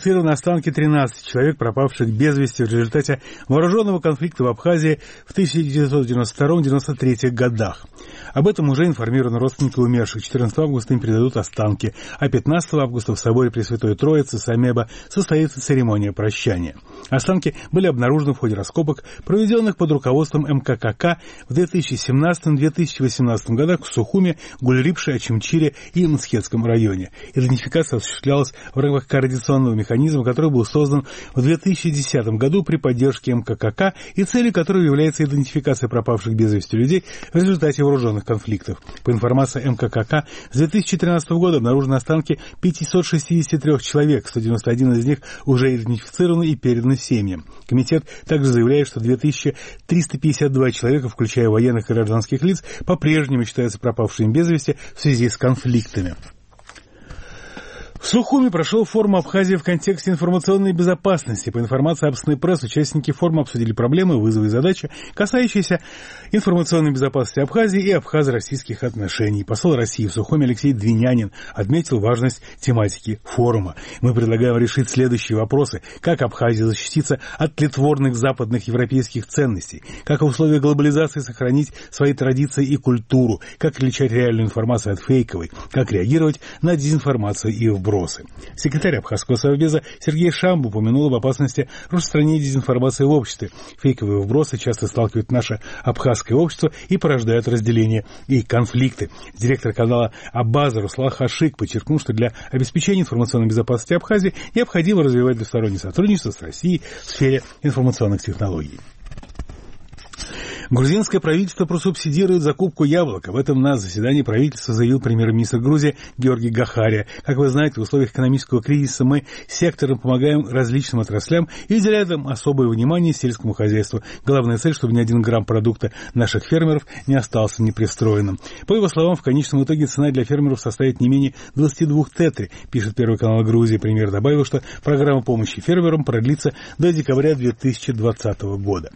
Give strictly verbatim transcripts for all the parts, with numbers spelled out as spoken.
идентифицированы останки тринадцати человек, пропавших без вести в результате вооруженного конфликта в Абхазии в тысяча девятьсот девяносто втором — девяносто третьем годах. Об этом уже информированы родственники умерших. четырнадцатого августа им передадут останки, а пятнадцатого августа в соборе Пресвятой Троицы Самеба состоится церемония прощания. Останки были обнаружены в ходе раскопок, проведенных под руководством эм ка ка ка в две тысячи семнадцатом — две тысячи восемнадцатом годах в Сухуме, Гульрипше, Ачимчире и Мцхетском районе. Идентификация осуществлялась в рамках координационного механизма, который был создан в две тысячи десятом году при поддержке эм ка ка ка, и целью которого является идентификация пропавших без вести людей в результате вооруженных конфликтов. По информации эм ка ка ка, с две тысячи тринадцатого года обнаружены останки пятьсот шестьдесят три человек, сто девяносто один из них уже идентифицированы и переданы семьям. Комитет также заявляет, что две тысячи триста пятьдесят два человека, включая военных и гражданских лиц, по-прежнему считаются пропавшими без вести в связи с конфликтами. В Сухуми прошел форум Абхазии в контексте информационной безопасности. По информации Абсны пресс, участники форума обсудили проблемы, вызовы и задачи, касающиеся информационной безопасности Абхазии и абхазо-российских отношений. Посол России в Сухуми Алексей Двинянин отметил важность тематики форума. Мы предлагаем решить следующие вопросы. Как Абхазия защититься от тлетворных западных европейских ценностей? Как в условиях глобализации сохранить свои традиции и культуру? Как отличать реальную информацию от фейковой? Как реагировать на дезинформацию и вбросы? Секретарь Абхазского совбеза Сергей Шамбу упомянул об опасности распространения дезинформации в обществе. Фейковые вбросы часто сталкивают наше абхазское общество и порождают разделение и конфликты. Директор канала Абаза Руслан Хашик подчеркнул, что для обеспечения информационной безопасности Абхазии необходимо развивать двустороннее сотрудничество с Россией в сфере информационных технологий. Грузинское правительство просубсидирует закупку яблок. Об этом на заседании правительства заявил премьер-министр Грузии Георгий Гахария. Как вы знаете, в условиях экономического кризиса мы сектором помогаем различным отраслям и уделяем им особое внимание сельскому хозяйству. Главная цель, чтобы ни один грамм продукта наших фермеров не остался непристроенным. По его словам, в конечном итоге цена для фермеров составит не менее двадцать два тетри, пишет Первый канал Грузии. Премьер добавил, что программа помощи фермерам продлится до декабря две тысячи двадцатого года.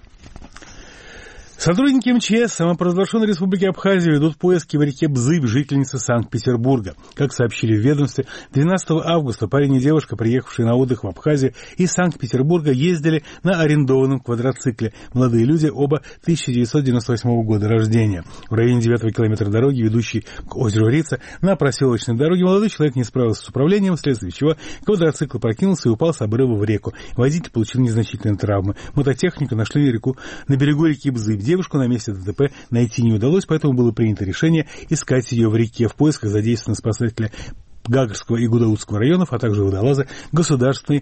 Сотрудники эм че эс самопровозглашенной Республики Абхазия ведут поиски в реке Бзыб жительницы Санкт-Петербурга. Как сообщили в ведомстве, двенадцатого августа парень и девушка, приехавшие на отдых в Абхазию из Санкт-Петербурга, ездили на арендованном квадроцикле. Молодые люди оба тысяча девятьсот девяносто восьмого года рождения. В районе девятого километра дороги, ведущей к озеру Рица, на проселочной дороге молодой человек не справился с управлением, вследствие чего квадроцикл прокинулся и упал с обрыва в реку. Водитель получил незначительные травмы. Мототехнику нашли реку на берегу реки Бзыб. Девушку на месте ДТП найти не удалось, поэтому было принято решение искать ее в реке. В поисках задействованы спасатели Гагарского и Гудаутского районов, а также водолазы Государственной